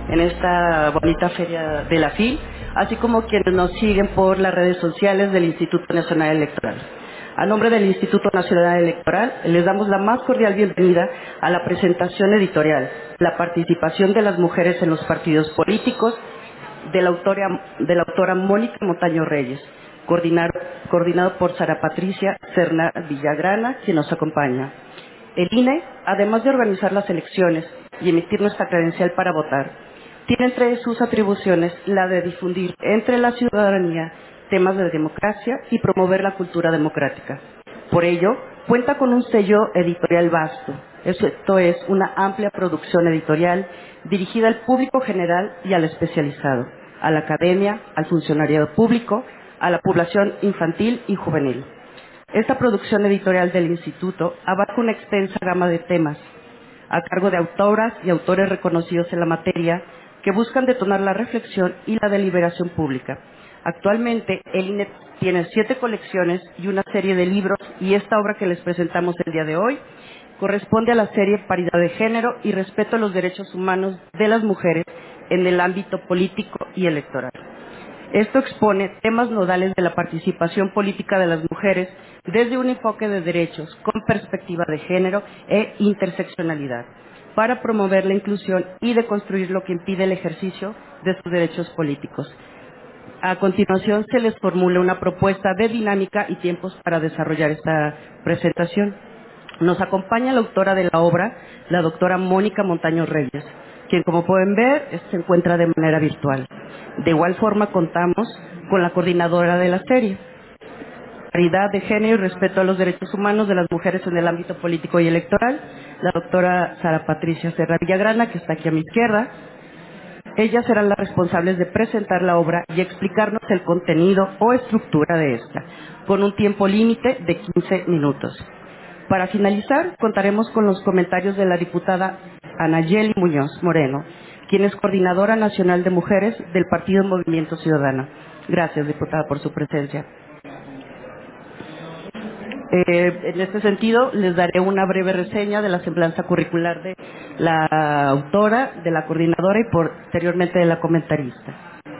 en esta bonita feria de la FIL, así como quienes nos siguen por las redes sociales del Instituto Nacional Electoral. A nombre del Instituto Nacional Electoral, les damos la más cordial bienvenida a la presentación editorial, la participación de las mujeres en los partidos políticos, de la autora Mónica Montaño Reyes, coordinado por Sara Patricia Serna Villagrana, quien nos acompaña. El INE, además de organizar las elecciones y emitir nuestra credencial para votar, tiene entre sus atribuciones la de difundir entre la ciudadanía temas de democracia y promover la cultura democrática. Por ello, cuenta con un sello editorial vasto, esto es, una amplia producción editorial dirigida al público general y al especializado, a la academia, al funcionariado público, a la población infantil y juvenil. Esta producción editorial del Instituto abarca una extensa gama de temas, a cargo de autoras y autores reconocidos en la materia que buscan detonar la reflexión y la deliberación pública. Actualmente, el INE tiene 7 colecciones y una serie de libros, y esta obra que les presentamos el día de hoy corresponde a la serie Paridad de Género y Respeto a los Derechos Humanos de las Mujeres en el ámbito político y electoral. Esto expone temas nodales de la participación política de las mujeres desde un enfoque de derechos con perspectiva de género e interseccionalidad, para promover la inclusión y deconstruir lo que impide el ejercicio de sus derechos políticos. A continuación se les formula una propuesta de dinámica y tiempos para desarrollar esta presentación. Nos acompaña la autora de la obra, la doctora Mónica Montaño Reyes, quien, como pueden ver, se encuentra de manera virtual. De igual forma contamos con la coordinadora de la serie, Paridad de Género y Respeto a los Derechos Humanos de las Mujeres en el ámbito político y electoral, la doctora Sara Patricia Serra Villagrana, que está aquí a mi izquierda. Ellas serán las responsables de presentar la obra y explicarnos el contenido o estructura de esta, con un tiempo límite de 15 minutos. Para finalizar, contaremos con los comentarios de la diputada Anayeli Muñoz Moreno, quien es coordinadora nacional de mujeres del Partido Movimiento Ciudadano. Gracias, diputada, por su presencia. En este sentido, les daré una breve reseña de la semblanza curricular de la autora, de la coordinadora y posteriormente de la comentarista.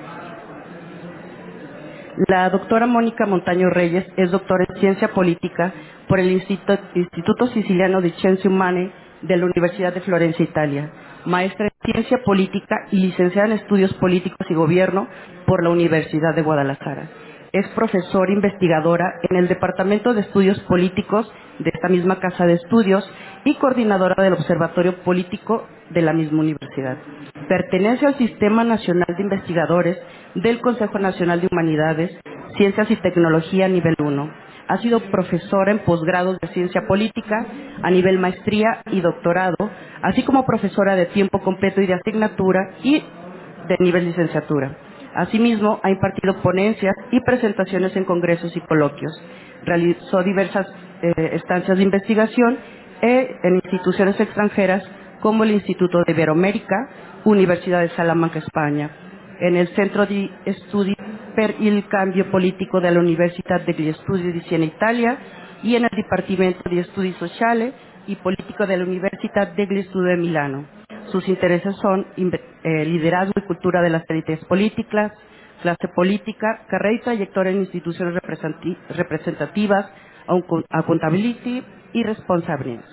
La doctora Mónica Montaño Reyes es doctora en Ciencia Política por el Instituto Siciliano di Scienze Umane de la Universidad de Florencia, Italia, maestra en Ciencia Política y licenciada en Estudios Políticos y Gobierno por la Universidad de Guadalajara. Es profesora investigadora en el Departamento de Estudios Políticos de esta misma casa de estudios y coordinadora del Observatorio Político de la misma universidad. Pertenece al Sistema Nacional de Investigadores del Consejo Nacional de Humanidades, Ciencias y Tecnología nivel 1. Ha sido profesora en posgrados de Ciencia Política a nivel maestría y doctorado, así como profesora de tiempo completo y de asignatura y de nivel licenciatura. Asimismo, ha impartido ponencias y presentaciones en congresos y coloquios. Realizó diversas estancias de investigación en instituciones extranjeras como el Instituto de Iberoamérica, Universidad de Salamanca, España, en el Centro di Studi per il Cambio Politico de la Università degli Studi di Siena, Italia, y en el Dipartimento di Studi Sociali y Político de la Università degli Studi de Milano. Sus intereses son liderazgo y cultura de las élites políticas, clase política, carrera y trayectoria en instituciones representativas, accountability y responsiveness.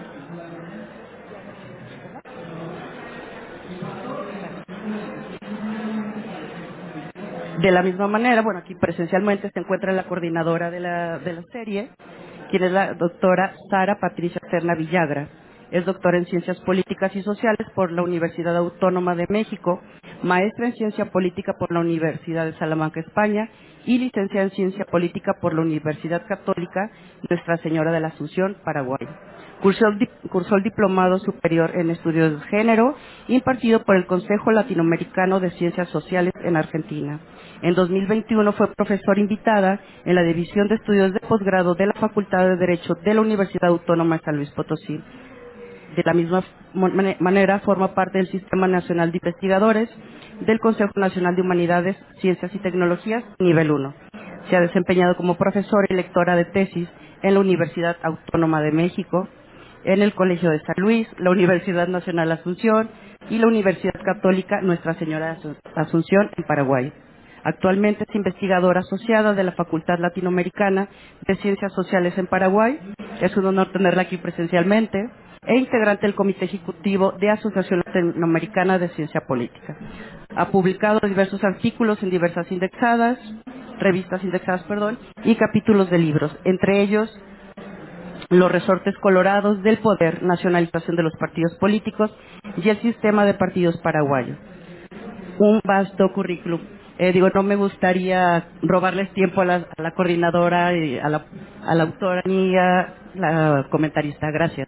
De la misma manera, bueno, aquí presencialmente se encuentra la coordinadora de la serie, quien es la doctora Sara Patricia Serna Villagra. Es doctora en Ciencias Políticas y Sociales por la Universidad Autónoma de México, maestra en Ciencia Política por la Universidad de Salamanca, España, y licenciada en Ciencia Política por la Universidad Católica Nuestra Señora de la Asunción, Paraguay. Cursó el Diplomado Superior en Estudios de Género, impartido por el Consejo Latinoamericano de Ciencias Sociales en Argentina. En 2021 fue profesora invitada en la División de Estudios de Posgrado de la Facultad de Derecho de la Universidad Autónoma de San Luis Potosí. De la misma manera, forma parte del Sistema Nacional de Investigadores del Consejo Nacional de Humanidades, Ciencias y Tecnologías, nivel 1. Se ha desempeñado como profesora y lectora de tesis en la Universidad Autónoma de México, en el Colegio de San Luis, la Universidad Nacional Asunción y la Universidad Católica Nuestra Señora de Asunción en Paraguay. Actualmente es investigadora asociada de la Facultad Latinoamericana de Ciencias Sociales en Paraguay. Es un honor tenerla aquí presencialmente e integrante del Comité Ejecutivo de Asociación Latinoamericana de Ciencia Política. Ha publicado diversos artículos en diversas revistas indexadas, y capítulos de libros, entre ellos Los resortes colorados del poder, nacionalización de los partidos políticos y el sistema de partidos paraguayo. Un vasto currículum. No me gustaría robarles tiempo a la coordinadora, y a la autora ni a la comentarista. Gracias.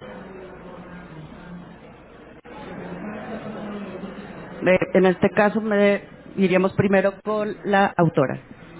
En este caso iríamos primero con la autora.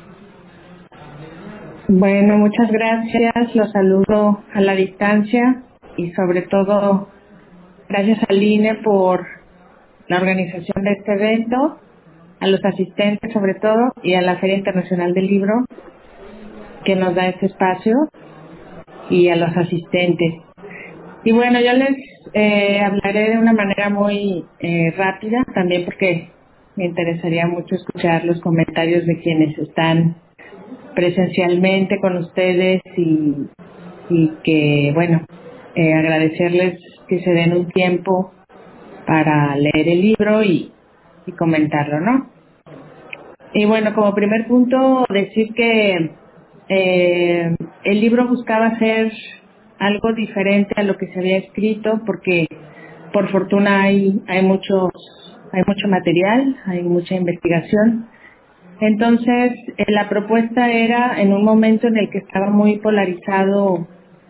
Bueno, muchas gracias. Los saludo a la distancia y sobre todo gracias al INE por la organización de este evento, a los asistentes sobre todo y a la Feria Internacional del Libro que nos da este espacio y a los asistentes. Y bueno, yo les hablaré de una manera muy rápida también porque me interesaría mucho escuchar los comentarios de quienes están presencialmente con ustedes y que, bueno, agradecerles que se den un tiempo para leer el libro y comentarlo, ¿no? Y bueno, como primer punto, decir que el libro buscaba hacer algo diferente a lo que se había escrito, porque por fortuna hay mucho material, hay mucha investigación. Entonces, la propuesta era en un momento en el que estaba muy polarizado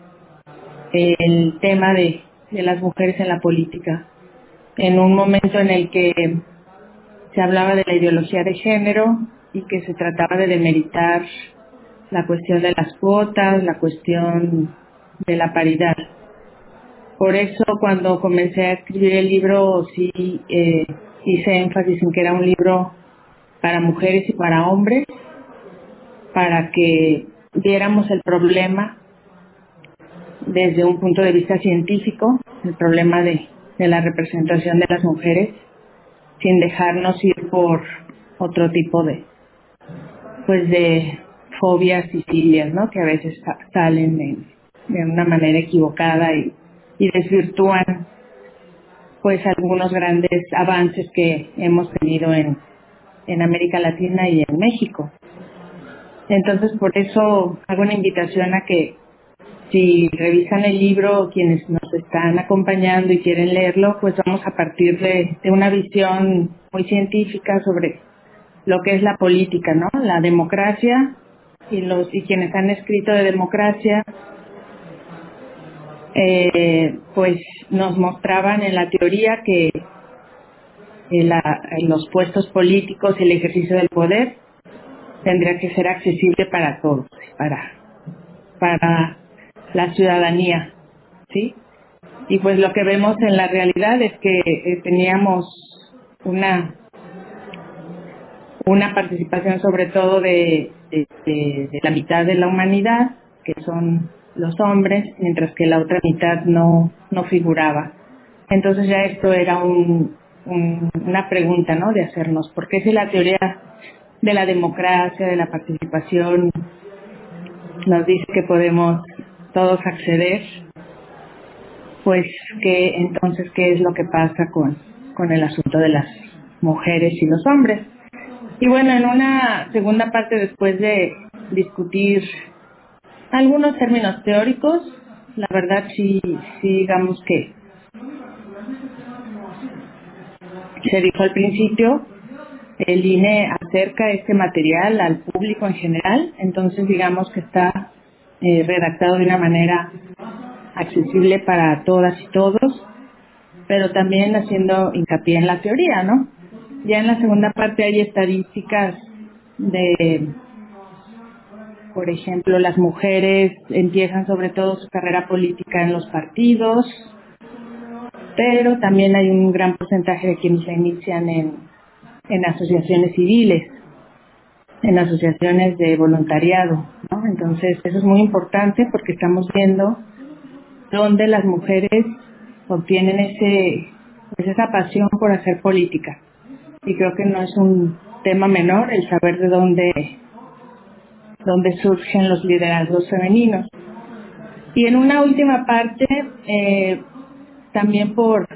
el tema de las mujeres en la política, en un momento en el que se hablaba de la ideología de género y que se trataba de demeritar la cuestión de las cuotas, la cuestión de la paridad. Por eso cuando comencé a escribir el libro sí hice énfasis en que era un libro para mujeres y para hombres, para que viéramos el problema desde un punto de vista científico, el problema de la representación de las mujeres, sin dejarnos ir por otro tipo de fobias y filias, ¿no? Que a veces salen de una manera equivocada y desvirtúan pues algunos grandes avances que hemos tenido en América Latina y en México. Entonces, por eso hago una invitación a que si revisan el libro, quienes nos están acompañando y quieren leerlo, pues vamos a partir de una visión muy científica sobre lo que es la política, ¿no? La democracia y quienes han escrito de democracia, pues nos mostraban en la teoría que los puestos políticos y el ejercicio del poder tendría que ser accesible para todos, para la ciudadanía, ¿sí? Y pues lo que vemos en la realidad es que teníamos una participación sobre todo de la mitad de la humanidad, que son los hombres, mientras que la otra mitad no figuraba. Entonces ya esto era una pregunta, ¿no?, de hacernos, ¿por qué si la teoría de la democracia, de la participación, nos dice que podemos todos acceder, pues que entonces qué es lo que pasa con el asunto de las mujeres y los hombres? Y bueno, en una segunda parte, después de discutir algunos términos teóricos, la verdad sí digamos que se dijo al principio, el INE acerca este material al público en general, entonces digamos que está redactado de una manera accesible para todas y todos, pero también haciendo hincapié en la teoría, ¿no? Ya en la segunda parte hay estadísticas de, por ejemplo, las mujeres empiezan sobre todo su carrera política en los partidos, pero también hay un gran porcentaje de quienes la inician en asociaciones civiles, en asociaciones de voluntariado, ¿no? Entonces eso es muy importante porque estamos viendo donde las mujeres obtienen esa pasión por hacer política. Y creo que no es un tema menor el saber de dónde surgen los liderazgos femeninos. Y en una última parte, también por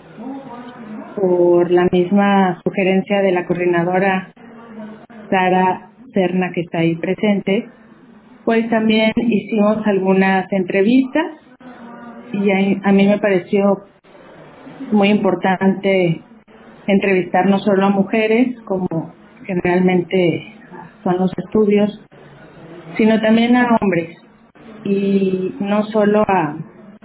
la misma sugerencia de la coordinadora Sara Serna, que está ahí presente, pues también hicimos algunas entrevistas y a mí me pareció muy importante entrevistar no solo a mujeres, como generalmente son los estudios, sino también a hombres, y no solo a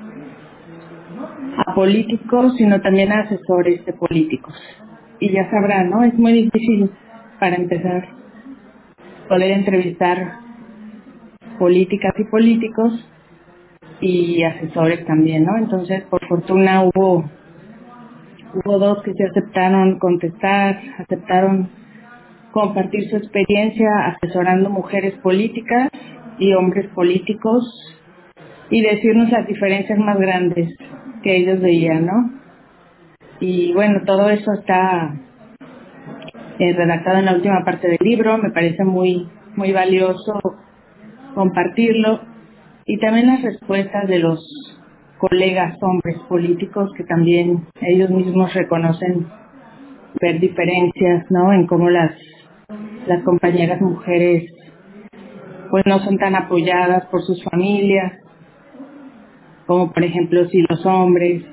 políticos, sino también a asesores de políticos. Y ya sabrán, ¿no? Es muy difícil, para empezar, poder entrevistar políticas y políticos y asesores también, ¿no? Entonces, por fortuna hubo dos que se aceptaron contestar, aceptaron compartir su experiencia asesorando mujeres políticas y hombres políticos y decirnos las diferencias más grandes que ellos veían, ¿no? Y bueno, todo eso está redactado en la última parte del libro. Me parece muy valioso compartirlo, y también las respuestas de los colegas hombres políticos, que también ellos mismos reconocen ver diferencias, ¿no? En cómo las compañeras mujeres pues no son tan apoyadas por sus familias, como por ejemplo si los hombres,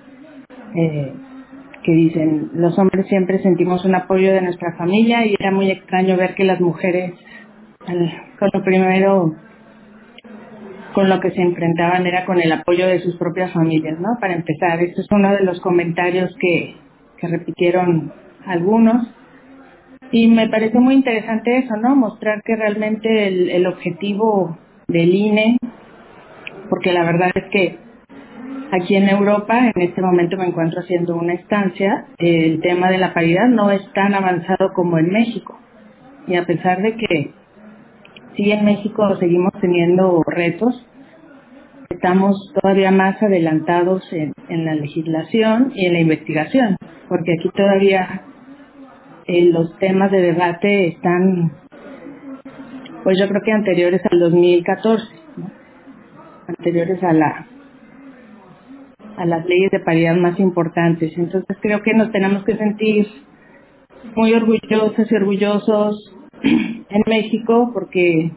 que dicen, los hombres siempre sentimos un apoyo de nuestra familia, y era muy extraño ver que las mujeres con lo primero con lo que se enfrentaban era con el apoyo de sus propias familias, ¿no? Para empezar, este es uno de los comentarios que repitieron algunos, y me pareció muy interesante eso, ¿no? Mostrar que realmente el objetivo del INE, porque la verdad es que aquí en Europa, en este momento me encuentro haciendo una estancia, el tema de la paridad no es tan avanzado como en México, y a pesar de que sí, en México seguimos teniendo retos, estamos todavía más adelantados en la legislación y en la investigación, porque aquí todavía los temas de debate están, pues yo creo que anteriores al 2014, ¿no? Anteriores a las leyes de paridad más importantes. Entonces creo que nos tenemos que sentir muy orgullosas y orgullosos en México, porque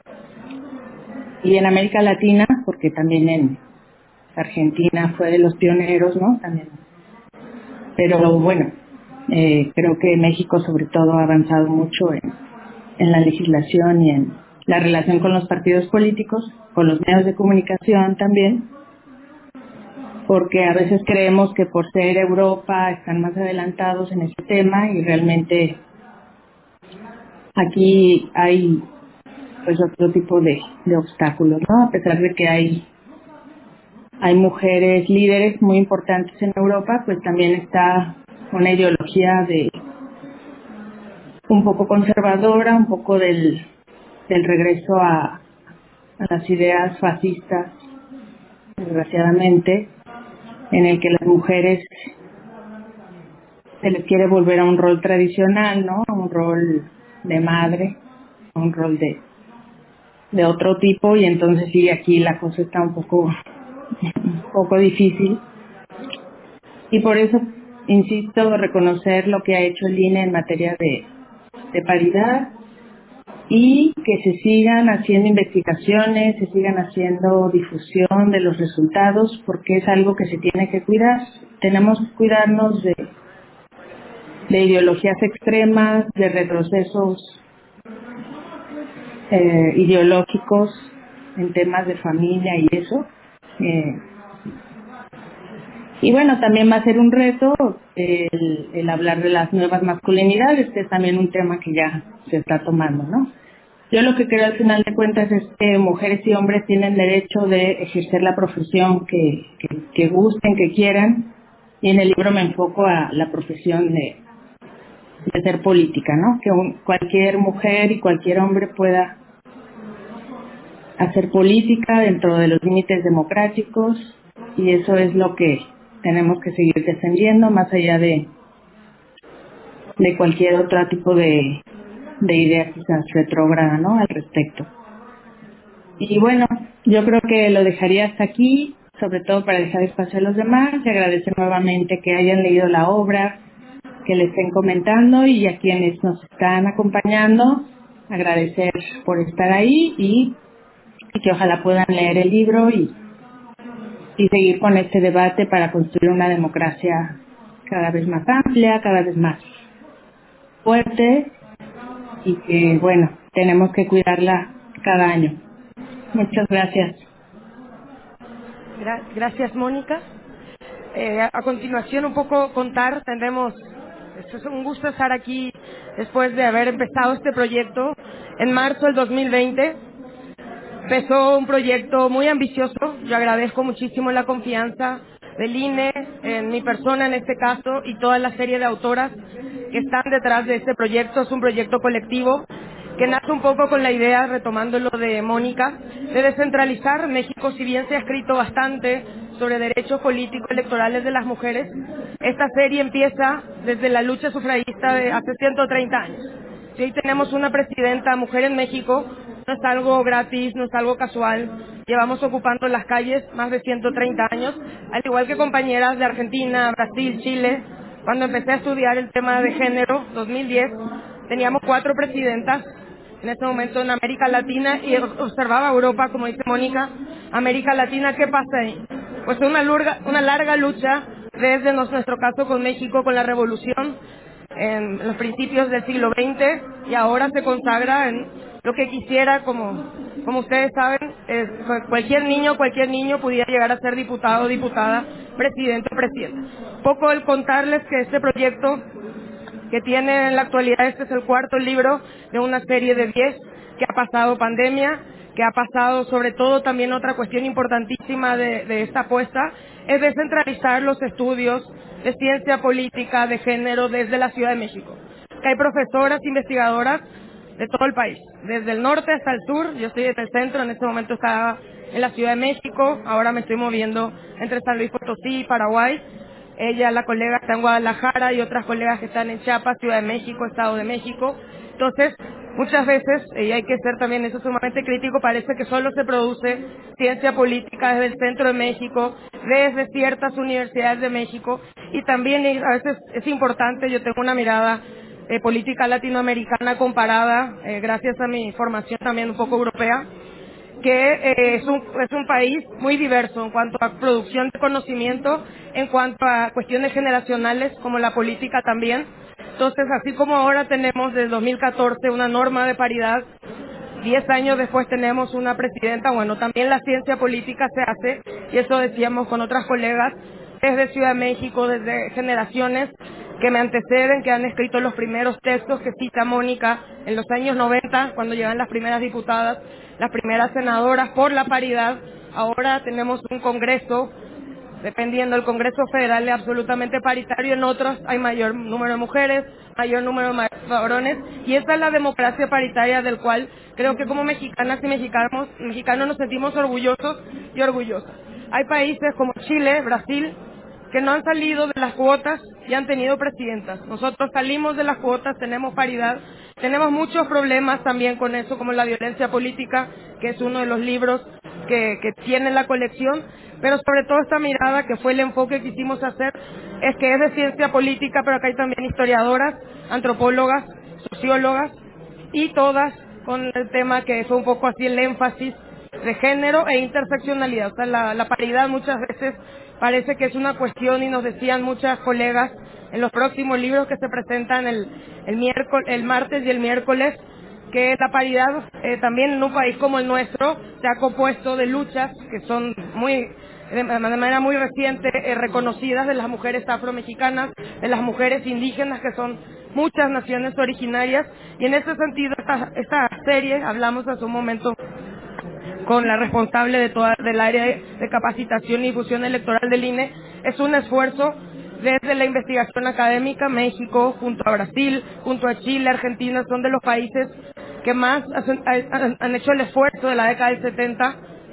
y en América Latina, porque también en Argentina fue de los pioneros, ¿no? También. Pero bueno, creo que México sobre todo ha avanzado mucho en la legislación y en la relación con los partidos políticos, con los medios de comunicación también, porque a veces creemos que por ser Europa están más adelantados en ese tema, y realmente aquí hay pues otro tipo de obstáculos, ¿no? A pesar de que hay mujeres líderes muy importantes en Europa, pues también está una ideología un poco conservadora, un poco del regreso a las ideas fascistas, desgraciadamente, en el que las mujeres se les quiere volver a un rol tradicional, ¿no? A un rol de madre, a un rol de otro tipo, y entonces sí, aquí la cosa está un poco difícil, y por eso insisto, reconocer lo que ha hecho el INE en materia de paridad, y que se sigan haciendo investigaciones, se sigan haciendo difusión de los resultados, porque es algo que se tiene que cuidar. Tenemos que cuidarnos de ideologías extremas, de retrocesos ideológicos en temas de familia y eso. Y bueno, también va a ser un reto el hablar de las nuevas masculinidades, que es también un tema que ya se está tomando, ¿no? Yo lo que creo al final de cuentas es que mujeres y hombres tienen derecho de ejercer la profesión que gusten, que quieran, y en el libro me enfoco a la profesión de ser política, ¿no? Que cualquier mujer y cualquier hombre pueda hacer política dentro de los límites democráticos, y eso es lo que tenemos que seguir defendiendo más allá de cualquier otro tipo de idea quizás retrógrada, ¿no? Al respecto. Y bueno, yo creo que lo dejaría hasta aquí, sobre todo para dejar espacio a los demás, y agradecer nuevamente que hayan leído la obra, que le estén comentando, y a quienes nos están acompañando, agradecer por estar ahí y que ojalá puedan leer el libro y seguir con este debate para construir una democracia cada vez más amplia, cada vez más fuerte, y que, bueno, tenemos que cuidarla cada año. Muchas gracias. Gracias, Mónica. A continuación, un poco es un gusto estar aquí después de haber empezado este proyecto en marzo del 2020. Empezó un proyecto muy ambicioso. Yo agradezco muchísimo la confianza del INE, en mi persona en este caso, y toda la serie de autoras que están detrás de este proyecto. Es un proyecto colectivo que nace un poco con la idea, retomando lo de Mónica, de descentralizar México. Si bien se ha escrito bastante sobre derechos políticos electorales de las mujeres, esta serie empieza desde la lucha sufragista de hace 130 años. Si hoy tenemos una presidenta mujer en México, no es algo gratis, no es algo casual. Llevamos ocupando las calles más de 130 años, al igual que compañeras de Argentina, Brasil, Chile. Cuando empecé a estudiar el tema de género, 2010, teníamos 4 presidentas en ese momento en América Latina, y observaba Europa, como dice Mónica. América Latina, ¿qué pasa ahí? Pues una larga lucha desde nuestro caso con México, con la revolución en los principios del siglo XX, y ahora se consagra en lo que quisiera, como ustedes saben, cualquier niño pudiera llegar a ser diputado, diputada, presidente o presidenta. Poco el contarles que este proyecto que tiene en la actualidad, este es el 4º libro de una serie de 10 que ha pasado pandemia, que ha pasado sobre todo también otra cuestión importantísima de esta apuesta, es descentralizar los estudios de ciencia política, de género desde la Ciudad de México. Que hay profesoras, investigadoras de todo el país, desde el norte hasta el sur. Yo estoy en el centro, en este momento estaba en la Ciudad de México, ahora me estoy moviendo entre San Luis Potosí y Paraguay. Ella, la colega, está en Guadalajara, y otras colegas que están en Chiapas, Ciudad de México, Estado de México. Entonces, muchas veces, y hay que ser también eso sumamente crítico, parece que solo se produce ciencia política desde el centro de México, desde ciertas universidades de México, y también a veces es importante, yo tengo una mirada política latinoamericana comparada, gracias a mi formación también un poco europea, que es un país muy diverso en cuanto a producción de conocimiento, en cuanto a cuestiones generacionales, como la política también. Entonces, así como ahora tenemos desde 2014 una norma de paridad, 10 años después tenemos una presidenta, bueno, también la ciencia política se hace, y eso decíamos con otras colegas, desde Ciudad de México, desde generaciones que me anteceden, que han escrito los primeros textos que cita Mónica en los años 90, cuando llegan las primeras diputadas, las primeras senadoras por la paridad. Ahora tenemos un Congreso, dependiendo del Congreso Federal, es absolutamente paritario. En otros hay mayor número de mujeres, mayor número de varones, y esta es la democracia paritaria del cual creo que como mexicanas y mexicanos nos sentimos orgullosos y orgullosas. Hay países como Chile, Brasil, que no han salido de las cuotas y han tenido presidentas. Nosotros salimos de las cuotas, tenemos paridad, tenemos muchos problemas también con eso, como la violencia política, que es uno de los libros que tiene la colección, pero sobre todo esta mirada, que fue el enfoque que quisimos hacer, es que es de ciencia política, pero acá hay también historiadoras, antropólogas, sociólogas, y todas con el tema que fue un poco así el énfasis de género e interseccionalidad. O sea, la paridad muchas veces parece que es una cuestión, y nos decían muchas colegas en los próximos libros que se presentan el martes y el miércoles, que la paridad también en un país como el nuestro se ha compuesto de luchas que son de manera muy reciente reconocidas, de las mujeres afromexicanas, de las mujeres indígenas, que son muchas naciones originarias, y en ese sentido esta serie, hablamos hace un momento con la responsable del área de capacitación y difusión electoral del INE, es un esfuerzo desde la investigación académica. México, junto a Brasil, junto a Chile, Argentina, son de los países que más han hecho el esfuerzo de la década del 70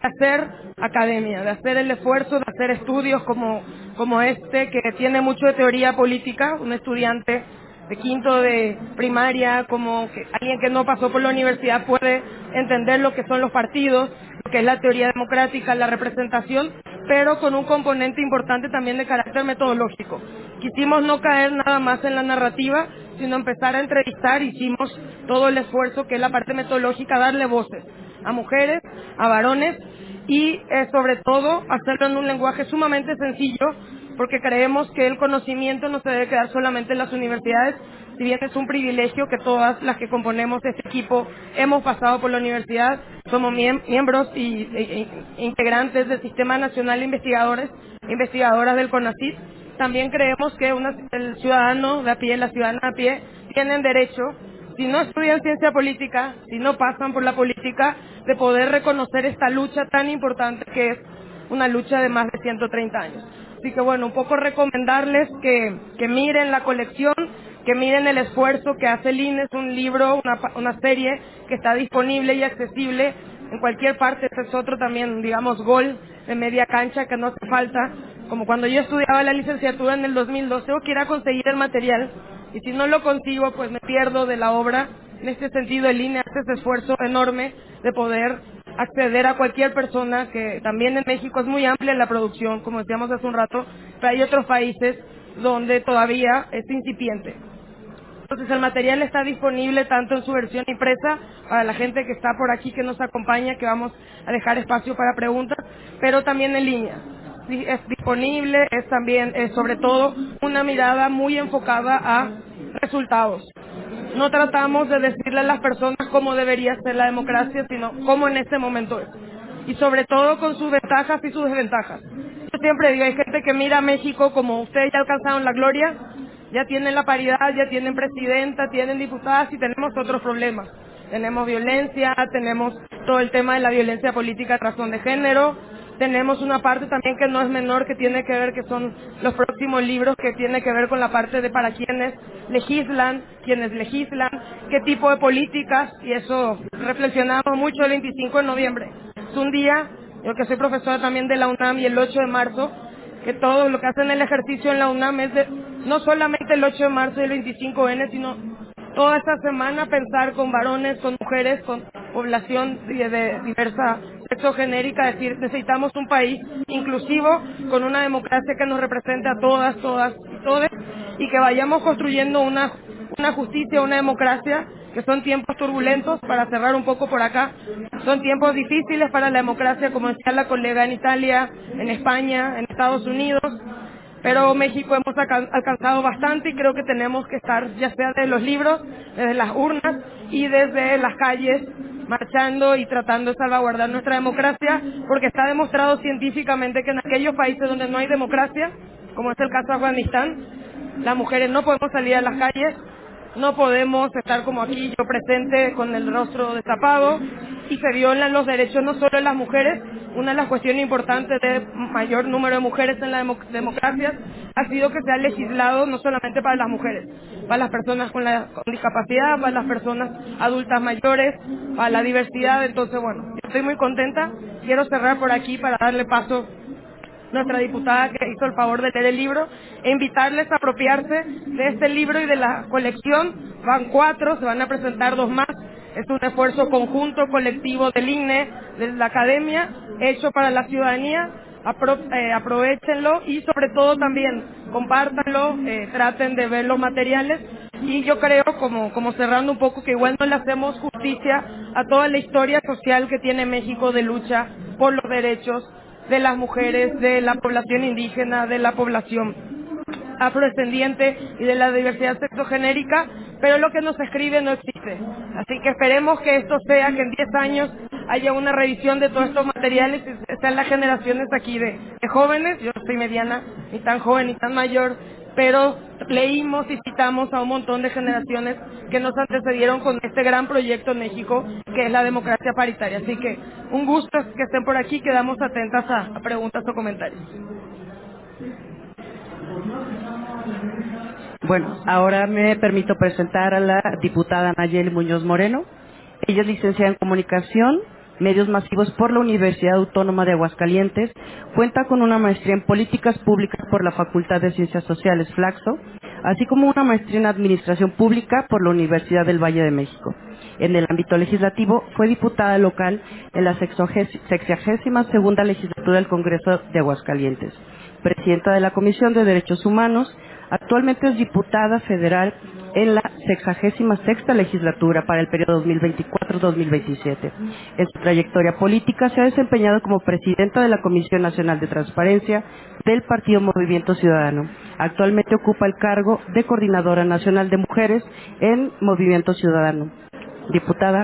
hacer academia, de hacer el esfuerzo, de hacer estudios como este, que tiene mucho de teoría política. Un estudiante de quinto de primaria, como que alguien que no pasó por la universidad, puede entender lo que son los partidos, lo que es la teoría democrática, la representación, pero con un componente importante también de carácter metodológico. Quisimos no caer nada más en la narrativa, sino empezar a entrevistar. Hicimos todo el esfuerzo que es la parte metodológica, darle voces a mujeres, a varones y sobre todo hacerlo en un lenguaje sumamente sencillo, porque creemos que el conocimiento no se debe quedar solamente en las universidades. Si bien es un privilegio que todas las que componemos este equipo hemos pasado por la universidad, somos miembros e integrantes del Sistema Nacional de Investigadoras del CONACYT. También creemos que el ciudadano de a pie, la ciudadana de a pie, tienen derecho, si no estudian ciencia política, si no pasan por la política, de poder reconocer esta lucha tan importante que es una lucha de más de 130 años. Así que bueno, un poco recomendarles que miren la colección, que miren el esfuerzo que hace el INE. Es un libro, una serie que está disponible y accesible en cualquier parte. Este es otro también, digamos, gol de media cancha que no hace falta. Como cuando yo estudiaba la licenciatura en el 2012, tengo que ir a conseguir el material, y si no lo consigo, pues me pierdo de la obra. En este sentido, el INE hace ese esfuerzo enorme de poder acceder a cualquier persona, que también en México es muy amplia la producción, como decíamos hace un rato, pero hay otros países donde todavía es incipiente. Entonces el material está disponible tanto en su versión impresa para la gente que está por aquí, que nos acompaña, que vamos a dejar espacio para preguntas, pero también en línea. Sí, es disponible, es también, sobre todo, una mirada muy enfocada a resultados. No tratamos de decirle a las personas cómo debería ser la democracia, sino cómo en este momento es. Y sobre todo con sus ventajas y sus desventajas. Yo siempre digo, hay gente que mira a México como ustedes ya alcanzaron la gloria, ya tienen la paridad, ya tienen presidenta, tienen diputadas, y tenemos otros problemas. Tenemos violencia, tenemos todo el tema de la violencia política a razón de género, tenemos una parte también que no es menor, que tiene que ver, que son los próximos libros, que tiene que ver con la parte de para quienes legislan, qué tipo de políticas, y eso reflexionamos mucho el 25 de noviembre. Es un día, yo que soy profesora también de la UNAM, y el 8 de marzo, que todo lo que hacen el ejercicio en la UNAM es no solamente el 8 de marzo y el 25N, sino toda esta semana pensar con varones, con mujeres, con población de diversa sexogenérica, es decir, necesitamos un país inclusivo, con una democracia que nos represente a todas y todes, y que vayamos construyendo una justicia, una democracia, que son tiempos turbulentos. Para cerrar un poco por acá, son tiempos difíciles para la democracia, como decía la colega, en Italia, en España, en Estados Unidos, pero México hemos alcanzado bastante, y creo que tenemos que estar, ya sea desde los libros, desde las urnas y desde las calles, marchando y tratando de salvaguardar nuestra democracia, porque está demostrado científicamente que en aquellos países donde no hay democracia, como es el caso de Afganistán, las mujeres no podemos salir a las calles, no podemos estar como aquí, yo presente con el rostro destapado, y se violan los derechos no solo de las mujeres. Una de las cuestiones importantes de mayor número de mujeres en la democracia ha sido que se ha legislado no solamente para las mujeres, para las personas con discapacidad, para las personas adultas mayores, para la diversidad. Entonces, bueno, estoy muy contenta. Quiero cerrar por aquí para darle paso nuestra diputada, que hizo el favor de leer el libro, e invitarles a apropiarse de este libro y de la colección. Van 4, se van a presentar 2 más. Es un esfuerzo conjunto, colectivo del INE, de la academia, hecho para la ciudadanía. Aprovéchenlo, y sobre todo también compártanlo, traten de ver los materiales. Y yo creo, como cerrando un poco, que igual no le hacemos justicia a toda la historia social que tiene México de lucha por los derechos de las mujeres, de la población indígena, de la población afrodescendiente y de la diversidad sexogenérica, pero lo que nos escribe no existe. Así que esperemos que esto sea, que en 10 años haya una revisión de todos estos materiales, y sean las generaciones aquí de jóvenes. Yo soy mediana, ni tan joven ni tan mayor, pero leímos y citamos a un montón de generaciones que nos antecedieron con este gran proyecto en México, que es la democracia paritaria. Así que un gusto que estén por aquí, quedamos atentas a preguntas o comentarios. Bueno, ahora me permito presentar a la diputada Nayeli Muñoz Moreno. Ella es licenciada en comunicación, medios masivos por la Universidad Autónoma de Aguascalientes, cuenta con una maestría en Políticas Públicas por la Facultad de Ciencias Sociales Flaxo, así como una maestría en Administración Pública por la Universidad del Valle de México. En el ámbito legislativo, fue diputada local en la 62ª legislatura del Congreso de Aguascalientes, presidenta de la Comisión de Derechos Humanos. Actualmente es diputada federal en la 66ª legislatura para el periodo 2024-2027. En su trayectoria política se ha desempeñado como presidenta de la Comisión Nacional de Transparencia del Partido Movimiento Ciudadano. Actualmente ocupa el cargo de Coordinadora Nacional de Mujeres en Movimiento Ciudadano. Diputada.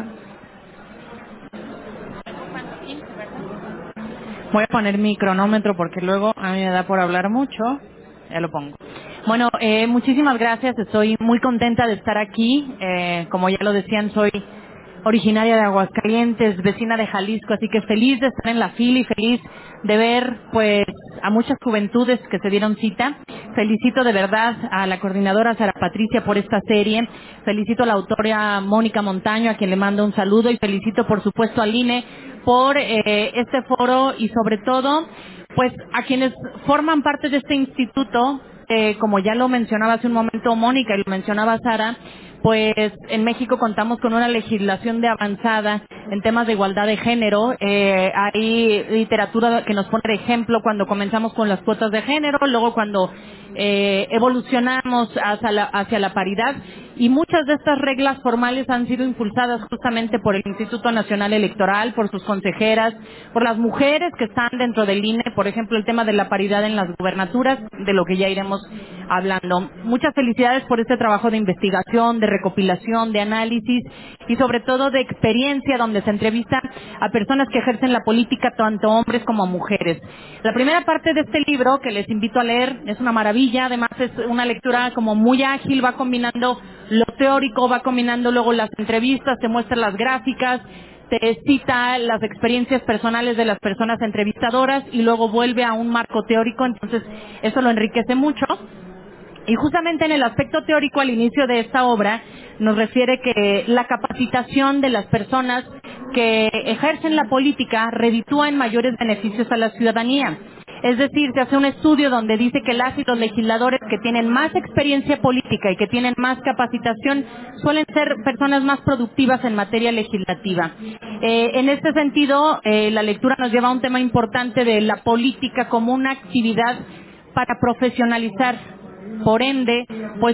Voy a poner mi cronómetro porque luego a mí me da por hablar mucho. Ya lo pongo. Bueno, muchísimas gracias. Estoy muy contenta de estar aquí. Como ya lo decían, soy originaria de Aguascalientes, vecina de Jalisco, así que feliz de estar en la fila y feliz de ver, pues, a muchas juventudes que se dieron cita. Felicito de verdad a la coordinadora Sara Patricia por esta serie. Felicito a la autora Mónica Montaño, a quien le mando un saludo, y felicito, por supuesto, al INE por este foro y, sobre todo, pues, a quienes forman parte de este instituto. Como ya lo mencionaba hace un momento Mónica y lo mencionaba Sara, pues en México contamos con una legislación de avanzada en temas de igualdad de género. Hay literatura que nos pone de ejemplo cuando comenzamos con las cuotas de género, luego cuando evolucionamos hacia la paridad, y muchas de estas reglas formales han sido impulsadas justamente por el Instituto Nacional Electoral, por sus consejeras, por las mujeres que están dentro del INE, por ejemplo, el tema de la paridad en las gubernaturas, de lo que ya iremos hablando. Muchas felicidades por este trabajo de investigación, de recopilación, de análisis y sobre todo de experiencia, donde se entrevistan a personas que ejercen la política, tanto hombres como mujeres. La primera parte de este libro, que les invito a leer, es una maravilla. Además es una lectura como muy ágil, va combinando lo teórico, va combinando luego las entrevistas, te muestra las gráficas, te cita las experiencias personales de las personas entrevistadoras y luego vuelve a un marco teórico. Entonces eso lo enriquece mucho. Y justamente en el aspecto teórico, al inicio de esta obra, nos refiere que la capacitación de las personas que ejercen la política reditúa en mayores beneficios a la ciudadanía. Es decir, se hace un estudio donde dice que las y los legisladores que tienen más experiencia política y que tienen más capacitación suelen ser personas más productivas en materia legislativa. En este sentido, la lectura nos lleva a un tema importante de la política como una actividad para profesionalizar. Por ende, pues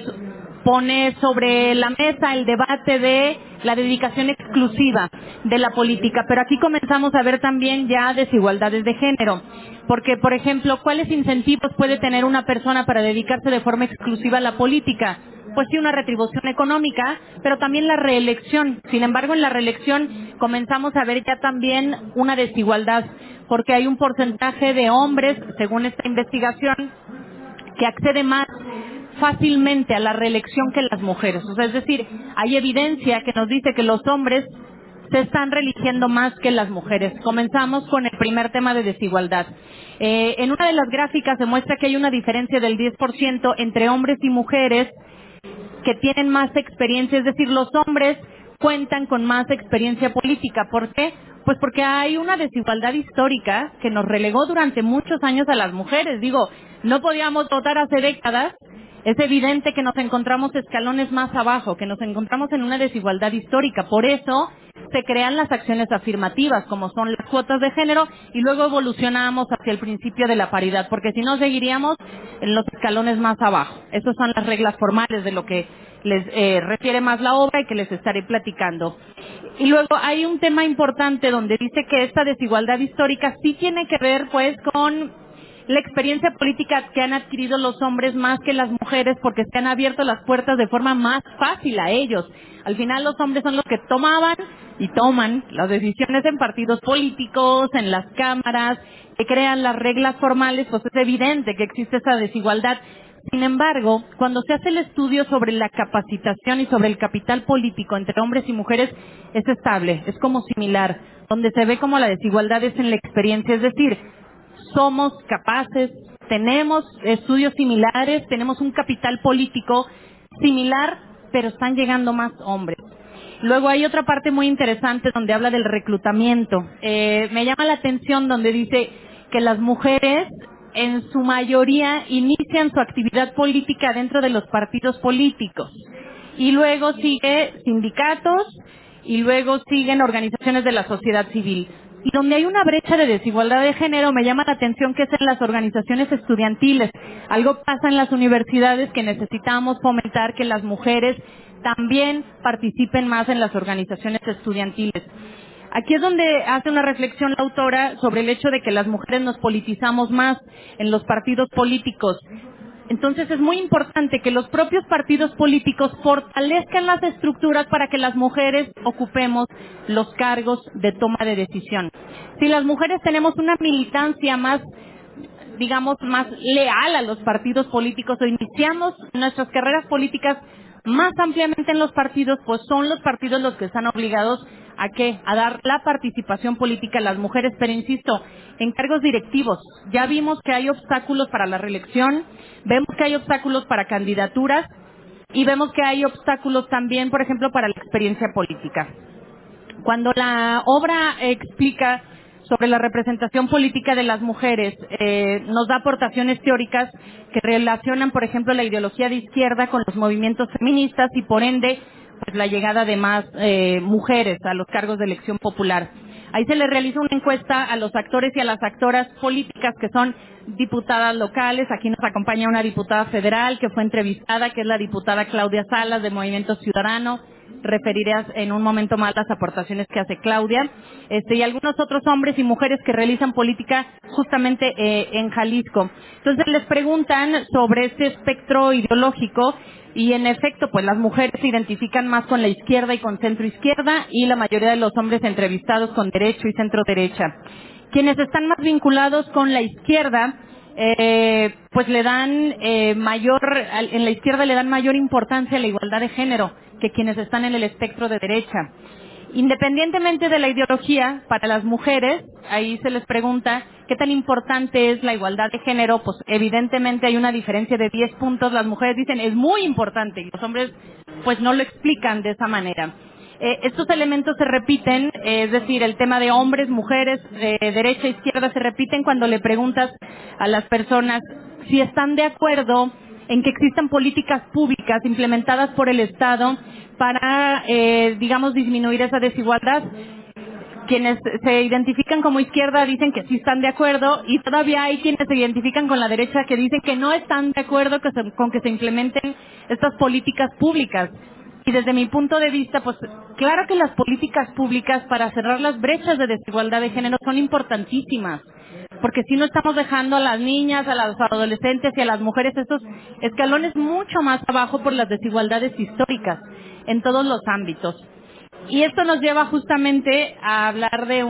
pone sobre la mesa el debate de la dedicación exclusiva de la política. Pero aquí comenzamos a ver también ya desigualdades de género. Porque, por ejemplo, ¿cuáles incentivos puede tener una persona para dedicarse de forma exclusiva a la política? Pues sí, una retribución económica, pero también la reelección. Sin embargo, en la reelección comenzamos a ver ya también una desigualdad, porque hay un porcentaje de hombres, según esta investigación, que accede más fácilmente a la reelección que las mujeres. O sea, es decir, hay evidencia que nos dice que los hombres se están reeligiendo más que las mujeres. Comenzamos con el primer tema de desigualdad. En una de las gráficas se muestra que hay una diferencia del 10% entre hombres y mujeres que tienen más experiencia, es decir, los hombres cuentan con más experiencia política. ¿Por qué? Pues porque hay una desigualdad histórica que nos relegó durante muchos años a las mujeres. Digo, no podíamos votar hace décadas. Es evidente que nos encontramos escalones más abajo, que nos encontramos en una desigualdad histórica. Por eso se crean las acciones afirmativas, como son las cuotas de género, y luego evolucionamos hacia el principio de la paridad, porque si no seguiríamos en los escalones más abajo. Esas son las reglas formales de lo que les refiere más la obra y que les estaré platicando. Y luego hay un tema importante donde dice que esta desigualdad histórica sí tiene que ver pues con la experiencia política que han adquirido los hombres más que las mujeres, porque se han abierto las puertas de forma más fácil a ellos. Al final los hombres son los que tomaban y toman las decisiones en partidos políticos, en las cámaras, que crean las reglas formales. Pues es evidente que existe esa desigualdad. Sin embargo, cuando se hace el estudio sobre la capacitación y sobre el capital político entre hombres y mujeres, es estable, es como similar. Donde se ve como la desigualdad es en la experiencia, es decir, somos capaces, tenemos estudios similares, tenemos un capital político similar, pero están llegando más hombres. Luego hay otra parte muy interesante donde habla del reclutamiento. Me llama la atención donde dice que las mujeres en su mayoría inician su actividad política dentro de los partidos políticos y luego sigue sindicatos y luego siguen organizaciones de la sociedad civil. Y donde hay una brecha de desigualdad de género me llama la atención que es en las organizaciones estudiantiles. Algo pasa en las universidades que necesitamos fomentar que las mujeres también participen más en las organizaciones estudiantiles. Aquí es donde hace una reflexión la autora sobre el hecho de que las mujeres nos politizamos más en los partidos políticos. Entonces es muy importante que los propios partidos políticos fortalezcan las estructuras para que las mujeres ocupemos los cargos de toma de decisión. Si las mujeres tenemos una militancia más, digamos, más leal a los partidos políticos o iniciamos nuestras carreras políticas más ampliamente en los partidos, pues son los partidos los que están obligados ¿a qué? A dar la participación política a las mujeres, pero insisto, en cargos directivos. Ya vimos que hay obstáculos para la reelección, vemos que hay obstáculos para candidaturas y vemos que hay obstáculos también, por ejemplo, para la experiencia política. Cuando la obra explica sobre la representación política de las mujeres, nos da aportaciones teóricas que relacionan, por ejemplo, la ideología de izquierda con los movimientos feministas y, por ende, pues la llegada de más mujeres a los cargos de elección popular. Ahí se le realiza una encuesta a los actores y a las actoras políticas que son diputadas locales. Aquí nos acompaña una diputada federal que fue entrevistada, que es la diputada Claudia Salas de Movimiento Ciudadano. Referiré en un momento más las aportaciones que hace Claudia, y algunos otros hombres y mujeres que realizan política justamente en Jalisco. Entonces les preguntan sobre este espectro ideológico y en efecto pues las mujeres se identifican más con la izquierda y con centro izquierda y la mayoría de los hombres entrevistados con derecho y centro derecha. Quienes están más vinculados con la izquierda pues le dan en la izquierda le dan mayor importancia a la igualdad de género que quienes están en el espectro de derecha. Independientemente de la ideología, para las mujeres, ahí se les pregunta qué tan importante es la igualdad de género, pues evidentemente hay una diferencia de 10 puntos, las mujeres dicen es muy importante y los hombres pues no lo explican de esa manera. Estos elementos se repiten, es decir, el tema de hombres, mujeres, derecha, izquierda, se repiten cuando le preguntas a las personas si están de acuerdo en que existan políticas públicas implementadas por el Estado para, digamos, disminuir esa desigualdad. Quienes se identifican como izquierda dicen que sí están de acuerdo y todavía hay quienes se identifican con la derecha que dicen que no están de acuerdo con que se implementen estas políticas públicas. Y desde mi punto de vista, pues claro que las políticas públicas para cerrar las brechas de desigualdad de género son importantísimas, porque si no estamos dejando a las niñas, a los adolescentes y a las mujeres estos escalones mucho más abajo por las desigualdades históricas en todos los ámbitos. Y esto nos lleva justamente a hablar de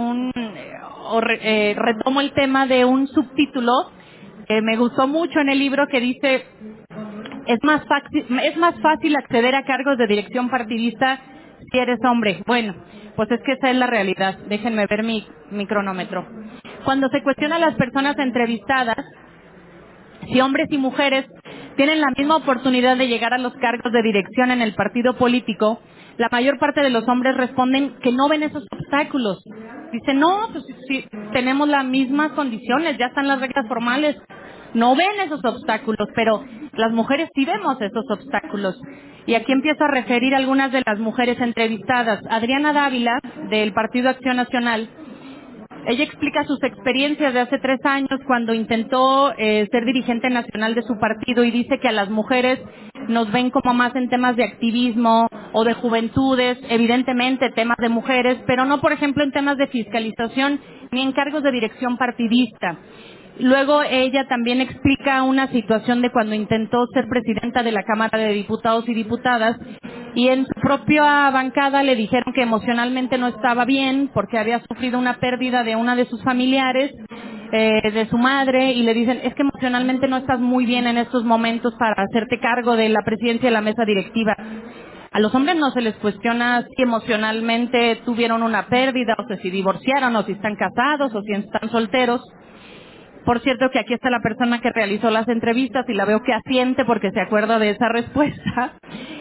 retomo el tema de un subtítulo que me gustó mucho en el libro que dice es más fácil acceder a cargos de dirección partidista si eres hombre. Bueno, pues es que esa es la realidad. Déjenme ver mi cronómetro. Cuando se cuestiona a las personas entrevistadas si hombres y mujeres tienen la misma oportunidad de llegar a los cargos de dirección en el partido político, la mayor parte de los hombres responden que no ven esos obstáculos. Dicen, no, pues si tenemos las mismas condiciones, ya están las reglas formales. No ven esos obstáculos, pero las mujeres sí vemos esos obstáculos. Y aquí empiezo a referir a algunas de las mujeres entrevistadas. Adriana Dávila, del Partido Acción Nacional, ella explica sus experiencias de hace 3 años cuando intentó ser dirigente nacional de su partido y dice que a las mujeres nos ven como más en temas de activismo o de juventudes, evidentemente temas de mujeres, pero no, por ejemplo, en temas de fiscalización ni en cargos de dirección partidista. Luego ella también explica una situación de cuando intentó ser presidenta de la Cámara de Diputados y Diputadas y en su propia bancada le dijeron que emocionalmente no estaba bien porque había sufrido una pérdida de una de sus familiares, de su madre, y le dicen, es que emocionalmente no estás muy bien en estos momentos para hacerte cargo de la presidencia de la mesa directiva. A los hombres no se les cuestiona si emocionalmente tuvieron una pérdida o si divorciaron o si están casados o si están solteros. Por cierto que aquí está la persona que realizó las entrevistas y la veo que asiente porque se acuerda de esa respuesta.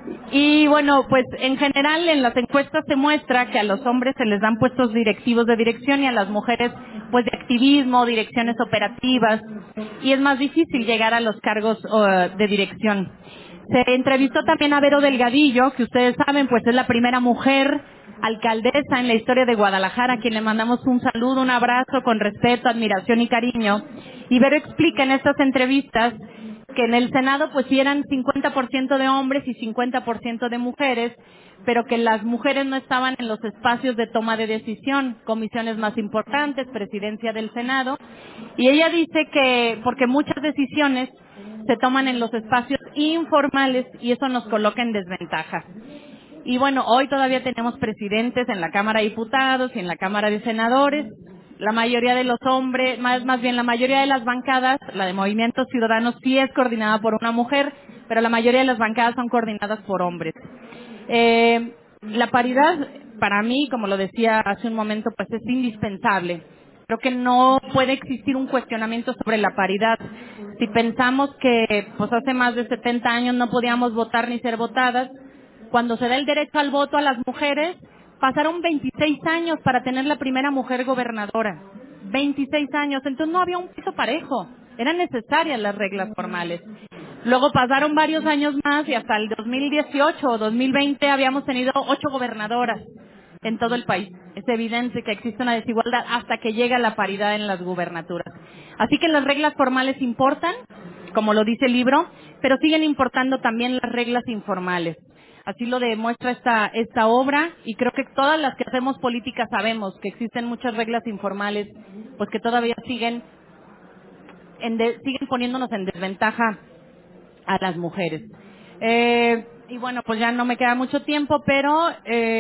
Y bueno, pues en general en las encuestas se muestra que a los hombres se les dan puestos directivos de dirección y a las mujeres pues de activismo, direcciones operativas, y es más difícil llegar a los cargos de dirección. Se entrevistó también a Vero Delgadillo, que ustedes saben pues es la primera mujer alcaldesa en la historia de Guadalajara, a quien le mandamos un saludo, un abrazo con respeto, admiración y cariño. Y Vero explica en estas entrevistas que en el Senado pues sí eran 50% de hombres y 50% de mujeres, pero que las mujeres no estaban en los espacios de toma de decisión, comisiones más importantes, presidencia del Senado, y ella dice que porque muchas decisiones se toman en los espacios informales y eso nos coloca en desventaja. Y bueno, hoy todavía tenemos presidentes en la Cámara de Diputados y en la Cámara de Senadores. La mayoría de los hombres, más bien la mayoría de las bancadas, la de Movimiento Ciudadano sí es coordinada por una mujer, pero la mayoría de las bancadas son coordinadas por hombres. La paridad, para mí, como lo decía hace un momento, pues es indispensable. Creo que no puede existir un cuestionamiento sobre la paridad. Si pensamos que pues hace más de 70 años no podíamos votar ni ser votadas, cuando se da el derecho al voto a las mujeres, pasaron 26 años para tener la primera mujer gobernadora. 26 años, entonces no había un piso parejo. Eran necesarias las reglas formales. Luego pasaron varios años más y hasta el 2018 o 2020 habíamos tenido 8 gobernadoras en todo el país. Es evidente que existe una desigualdad hasta que llega la paridad en las gubernaturas. Así que las reglas formales importan, como lo dice el libro, pero siguen importando también las reglas informales. Así lo demuestra esta obra, y creo que todas las que hacemos política sabemos que existen muchas reglas informales, pues que todavía siguen poniéndonos en desventaja a las mujeres. Y bueno, pues ya no me queda mucho tiempo, pero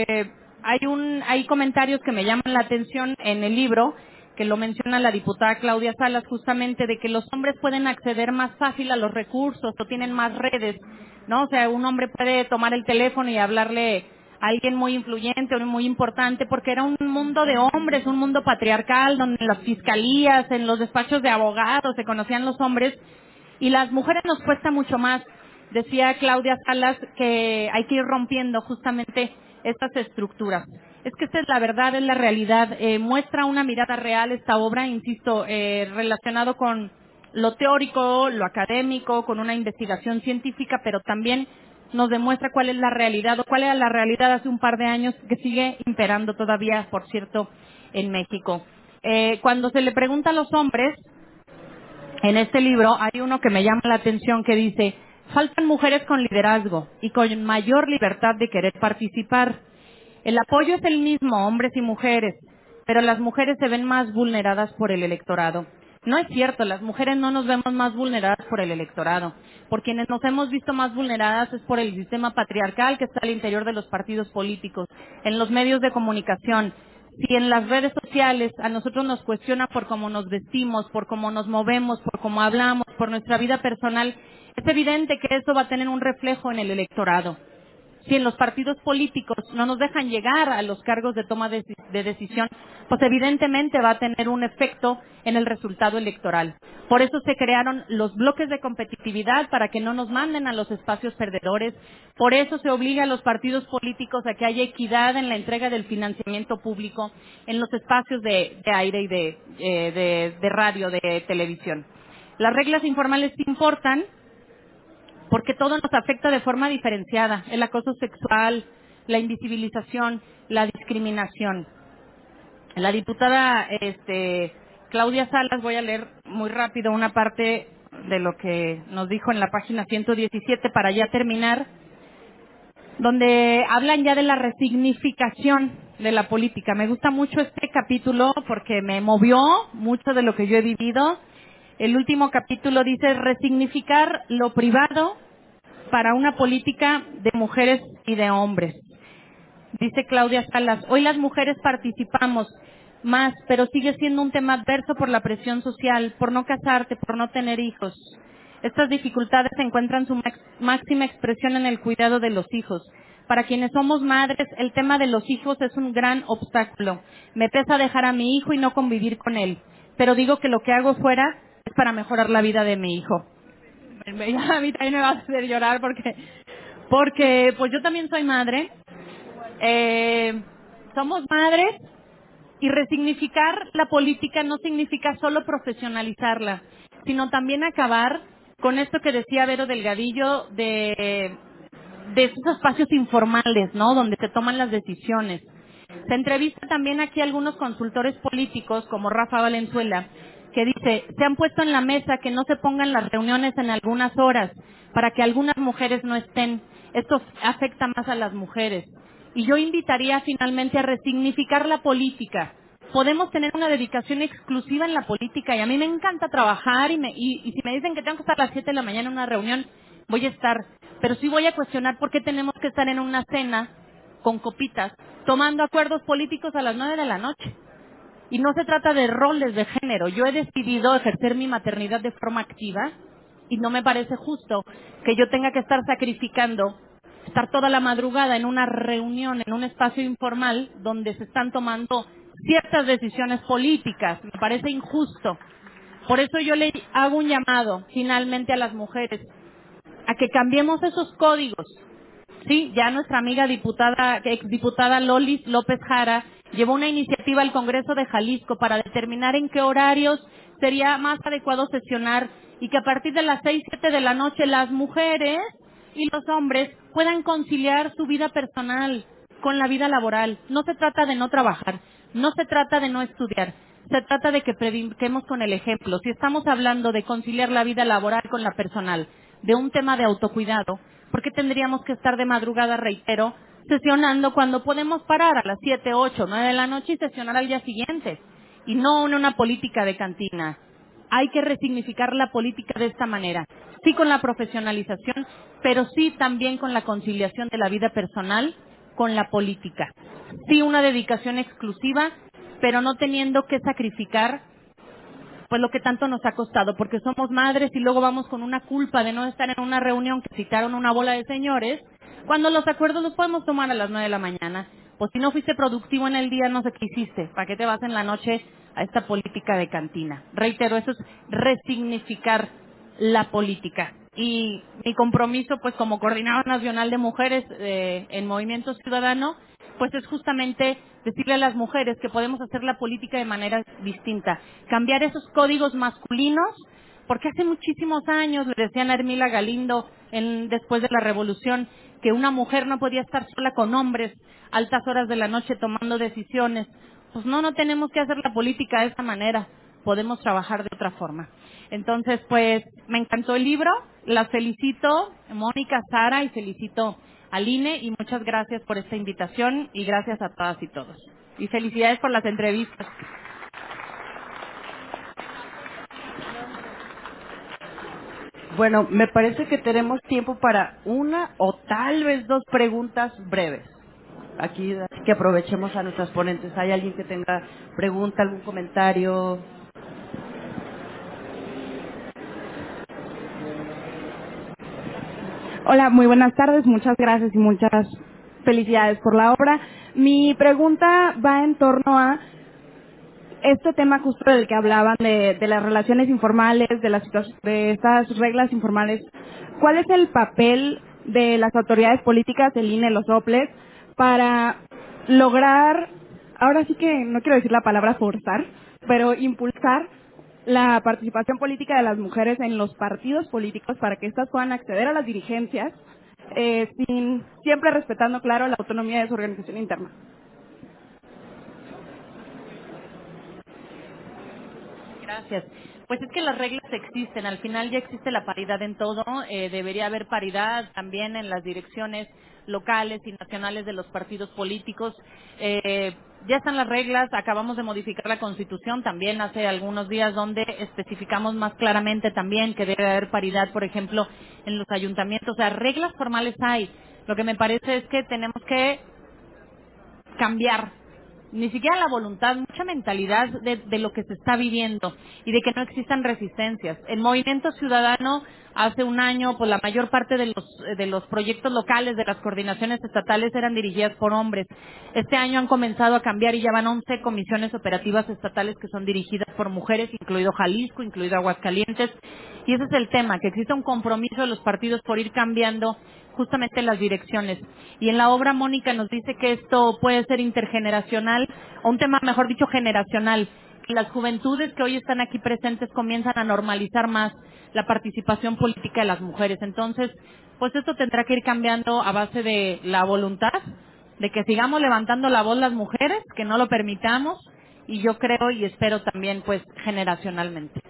hay comentarios que me llaman la atención en el libro, que lo menciona la diputada Claudia Salas, justamente de que los hombres pueden acceder más fácil a los recursos o tienen más redes, ¿no? O sea, un hombre puede tomar el teléfono y hablarle a alguien muy influyente o muy importante, porque era un mundo de hombres, un mundo patriarcal, donde en las fiscalías, en los despachos de abogados se conocían los hombres, y las mujeres nos cuesta mucho más. Decía Claudia Salas que hay que ir rompiendo justamente estas estructuras. Es que esta es la verdad, es la realidad. Muestra una mirada real esta obra, insisto, relacionado con lo teórico, lo académico, con una investigación científica, pero también nos demuestra cuál es la realidad o cuál era la realidad hace un par de años, que sigue imperando todavía, por cierto, en México. Cuando se le pregunta a los hombres, en este libro hay uno que me llama la atención que dice: faltan mujeres con liderazgo y con mayor libertad de querer participar. El apoyo es el mismo, hombres y mujeres, pero las mujeres se ven más vulneradas por el electorado. No es cierto, las mujeres no nos vemos más vulneradas por el electorado. Por quienes nos hemos visto más vulneradas es por el sistema patriarcal que está al interior de los partidos políticos, en los medios de comunicación. Si en las redes sociales a nosotros nos cuestiona por cómo nos vestimos, por cómo nos movemos, por cómo hablamos, por nuestra vida personal, es evidente que eso va a tener un reflejo en el electorado. Si en los partidos políticos no nos dejan llegar a los cargos de toma de decisión, pues evidentemente va a tener un efecto en el resultado electoral. Por eso se crearon los bloques de competitividad, para que no nos manden a los espacios perdedores. Por eso se obliga a los partidos políticos a que haya equidad en la entrega del financiamiento público en los espacios de aire y de radio, de televisión. Las reglas informales importan, porque todo nos afecta de forma diferenciada: el acoso sexual, la invisibilización, la discriminación. La diputada Claudia Salas, voy a leer muy rápido una parte de lo que nos dijo en la página 117 para ya terminar, donde hablan ya de la resignificación de la política. Me gusta mucho este capítulo porque me movió mucho de lo que yo he vivido. El último capítulo dice: resignificar lo privado para una política de mujeres y de hombres. Dice Claudia Salas: hoy las mujeres participamos más, pero sigue siendo un tema adverso por la presión social, por no casarte, por no tener hijos. Estas dificultades encuentran su máxima expresión en el cuidado de los hijos. Para quienes somos madres, el tema de los hijos es un gran obstáculo. Me pesa dejar a mi hijo y no convivir con él, pero digo que lo que hago fuera es para mejorar la vida de mi hijo. A mí también me va a hacer llorar porque pues yo también soy madre, somos madres y resignificar la política no significa solo profesionalizarla, sino también acabar con esto que decía Vero Delgadillo de esos espacios informales, ¿no? Donde se toman las decisiones. Se entrevista también aquí a algunos consultores políticos, como Rafa Valenzuela, que dice, se han puesto en la mesa que no se pongan las reuniones en algunas horas para que algunas mujeres no estén. Esto afecta más a las mujeres. Y yo invitaría finalmente a resignificar la política. Podemos tener una dedicación exclusiva en la política y a mí me encanta trabajar y si me dicen que tengo que estar a las 7 de la mañana en una reunión, voy a estar. Pero sí voy a cuestionar por qué tenemos que estar en una cena con copitas tomando acuerdos políticos a las 9 de la noche. Y no se trata de roles de género. Yo he decidido ejercer mi maternidad de forma activa y no me parece justo que yo tenga que estar sacrificando, estar toda la madrugada en una reunión, en un espacio informal donde se están tomando ciertas decisiones políticas. Me parece injusto. Por eso yo le hago un llamado finalmente a las mujeres a que cambiemos esos códigos. Sí, ya nuestra amiga exdiputada Lolis López Jara llevó una iniciativa al Congreso de Jalisco para determinar en qué horarios sería más adecuado sesionar y que a partir de las 6, 7 de la noche las mujeres y los hombres puedan conciliar su vida personal con la vida laboral. No se trata de no trabajar, no se trata de no estudiar, se trata de que prediquemos con el ejemplo. Si estamos hablando de conciliar la vida laboral con la personal, de un tema de autocuidado, ¿por qué tendríamos que estar de madrugada, reitero, sesionando cuando podemos parar a las 7, 8, 9 de la noche y sesionar al día siguiente? Y no en una política de cantina. Hay que resignificar la política de esta manera. Sí con la profesionalización, pero sí también con la conciliación de la vida personal con la política. Sí una dedicación exclusiva, pero no teniendo que sacrificar pues lo que tanto nos ha costado, porque somos madres y luego vamos con una culpa de no estar en una reunión que citaron una bola de señores, cuando los acuerdos los podemos tomar a las 9 de la mañana. Pues si no fuiste productivo en el día, no sé qué hiciste, ¿para qué te vas en la noche a esta política de cantina? Reitero, eso es resignificar la política. Y mi compromiso, pues como coordinadora nacional de mujeres en Movimiento Ciudadano, pues es justamente decirle a las mujeres que podemos hacer la política de manera distinta, cambiar esos códigos masculinos, porque hace muchísimos años le decían a Hermila Galindo después de la Revolución que una mujer no podía estar sola con hombres altas horas de la noche tomando decisiones. Pues no tenemos que hacer la política de esa manera, podemos trabajar de otra forma. Entonces, pues me encantó el libro, las felicito, Mónica, Sara, y felicito al INE y muchas gracias por esta invitación y gracias a todas y todos. Y felicidades por las entrevistas. Bueno, me parece que tenemos tiempo para una o tal vez dos preguntas breves. Aquí, así que aprovechemos a nuestras ponentes. ¿Hay alguien que tenga pregunta, algún comentario? Hola, muy buenas tardes, muchas gracias y muchas felicidades por la obra. Mi pregunta va en torno a este tema justo del que hablaban de las relaciones informales, de estas reglas informales. ¿Cuál es el papel de las autoridades políticas, el INE, los OPLES, para lograr, ahora sí que no quiero decir la palabra forzar, pero impulsar la participación política de las mujeres en los partidos políticos para que éstas puedan acceder a las dirigencias, siempre respetando, claro, la autonomía de su organización interna? Gracias. Pues es que las reglas existen, al final ya existe la paridad en todo, debería haber paridad también en las direcciones locales y nacionales de los partidos políticos. Ya están las reglas, acabamos de modificar la Constitución también hace algunos días donde especificamos más claramente también que debe haber paridad, por ejemplo, en los ayuntamientos. O sea, reglas formales hay. Lo que me parece es que tenemos que cambiar, ni siquiera la voluntad, mucha mentalidad de lo que se está viviendo y de que no existan resistencias. El Movimiento Ciudadano hace un año, pues la mayor parte de los proyectos locales, de las coordinaciones estatales eran dirigidas por hombres. Este año han comenzado a cambiar y ya van 11 comisiones operativas estatales que son dirigidas por mujeres, incluido Jalisco, incluido Aguascalientes. Y ese es el tema, que exista un compromiso de los partidos por ir cambiando justamente las direcciones. Y en la obra Mónica nos dice que esto puede ser intergeneracional, o un tema, mejor dicho, generacional. Las juventudes que hoy están aquí presentes comienzan a normalizar más la participación política de las mujeres. Entonces, pues esto tendrá que ir cambiando a base de la voluntad, de que sigamos levantando la voz las mujeres, que no lo permitamos, y yo creo y espero también, pues, generacionalmente.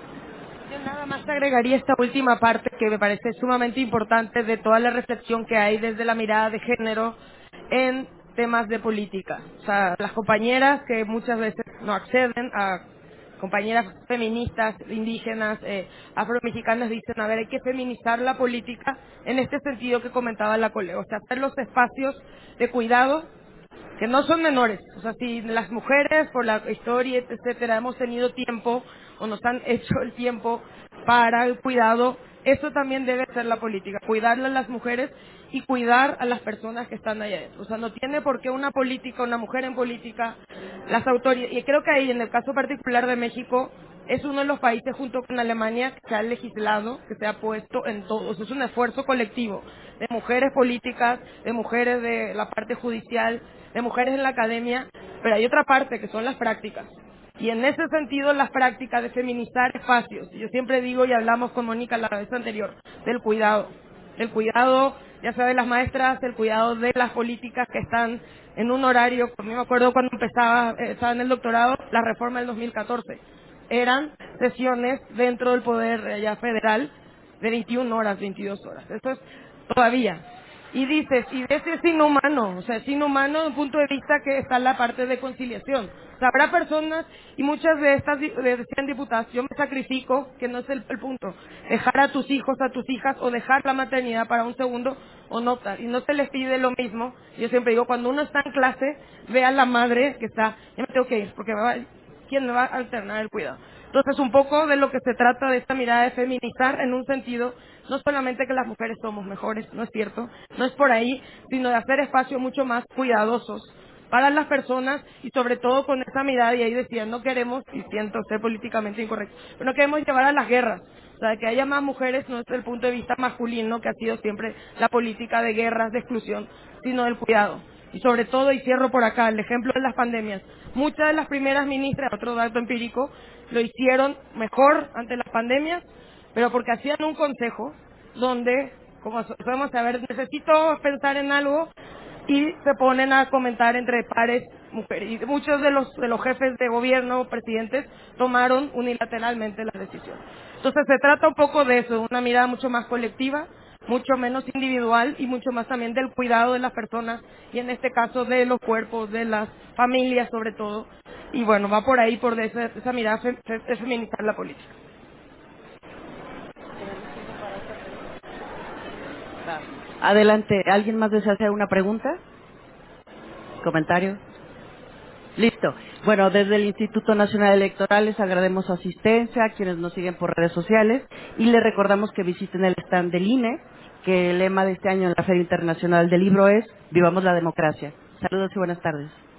Yo nada más te agregaría esta última parte que me parece sumamente importante de toda la reflexión que hay desde la mirada de género en temas de política. O sea, las compañeras que muchas veces no acceden a compañeras feministas, indígenas, afromexicanas dicen, a ver, hay que feminizar la política en este sentido que comentaba la colega, o sea, hacer los espacios de cuidado que no son menores. O sea, si las mujeres, por la historia, etcétera, hemos tenido tiempo o nos han hecho el tiempo para el cuidado, eso también debe ser la política, cuidarle a las mujeres y cuidar a las personas que están allá adentro. O sea, no tiene por qué una política, una mujer en política, las autoridades, y creo que ahí en el caso particular de México, es uno de los países junto con Alemania que se ha legislado, que se ha puesto en todo. O sea, es un esfuerzo colectivo de mujeres políticas, de mujeres de la parte judicial, de mujeres en la academia, pero hay otra parte que son las prácticas. Y en ese sentido, las prácticas de feminizar espacios. Yo siempre digo, y hablamos con Mónica la vez anterior, del cuidado. El cuidado, ya sea de las maestras, el cuidado de las políticas que están en un horario. Yo me acuerdo cuando estaba en el doctorado, la reforma del 2014. Eran sesiones dentro del poder ya federal de 21 horas, 22 horas. Eso es todavía. Y dices, y ese es inhumano, o sea, es inhumano desde un punto de vista que está la parte de conciliación. O sea, habrá personas, y muchas de estas decían diputadas, yo me sacrifico, que no es el punto, dejar a tus hijos, a tus hijas, o dejar la maternidad para un segundo, o no, y no se les pide lo mismo. Yo siempre digo, cuando uno está en clase, ve a la madre que está, ya me tengo que ir, porque ¿quién me va a alternar el cuidado? Entonces, un poco de lo que se trata de esta mirada de feminizar en un sentido, no solamente que las mujeres somos mejores, no es cierto, no es por ahí, sino de hacer espacios mucho más cuidadosos para las personas y sobre todo con esa mirada, y ahí decían, no queremos, y siento ser políticamente incorrecto, pero no queremos llevar a las guerras. O sea, que haya más mujeres no es el punto de vista masculino, que ha sido siempre la política de guerras, de exclusión, sino del cuidado. Y sobre todo, y cierro por acá, el ejemplo de las pandemias. Muchas de las primeras ministras, otro dato empírico, lo hicieron mejor ante las pandemias, pero porque hacían un consejo donde, como podemos saber, necesito pensar en algo y se ponen a comentar entre pares mujeres. Y muchos de los jefes de gobierno, presidentes, tomaron unilateralmente la decisión. Entonces se trata un poco de eso, una mirada mucho más colectiva, mucho menos individual y mucho más también del cuidado de las personas y en este caso de los cuerpos, de las familias sobre todo. Y bueno, va por ahí, por esa mirada de feminizar la política. Adelante, ¿alguien más desea hacer una pregunta? ¿Comentario? Listo. Bueno, desde el Instituto Nacional Electoral les agradecemos su asistencia, a quienes nos siguen por redes sociales, y les recordamos que visiten el stand del INE, que el lema de este año en la Feria Internacional del Libro es Vivamos la Democracia. Saludos y buenas tardes.